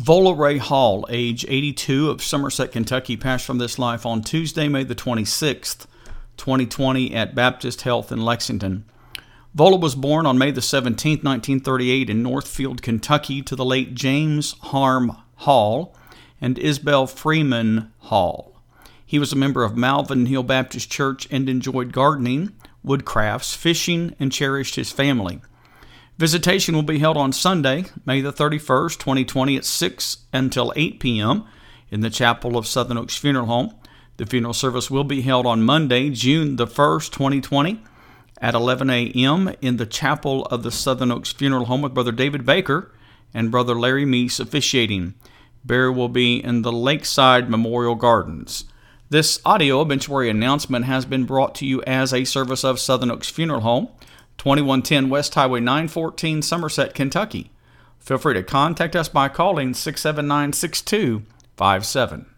Vola Ray Hall, age 82, of Somerset, Kentucky, passed from this life on Tuesday, May the 26th, 2020, at Baptist Health in Lexington. Vola was born on May the 17th, 1938, in Northfield, Kentucky, to the late James Harm Hall and Isabel Freeman Hall. He was a member of Malvern Hill Baptist Church and enjoyed gardening, woodcrafts, fishing, and cherished his family. Visitation will be held on Sunday, May the 31st, 2020, at 6 until 8 p.m. in the chapel of Southern Oaks Funeral Home. The funeral service will be held on Monday, June the 1st, 2020, at 11 a.m. in the chapel of the Southern Oaks Funeral Home, with Brother David Baker and Brother Larry Meese officiating. Burial will be in the Lakeside Memorial Gardens. This audio obituary announcement has been brought to you as a service of Southern Oaks Funeral Home, 2110 West Highway 914, Somerset, Kentucky. Feel free to contact us by calling 679-6257.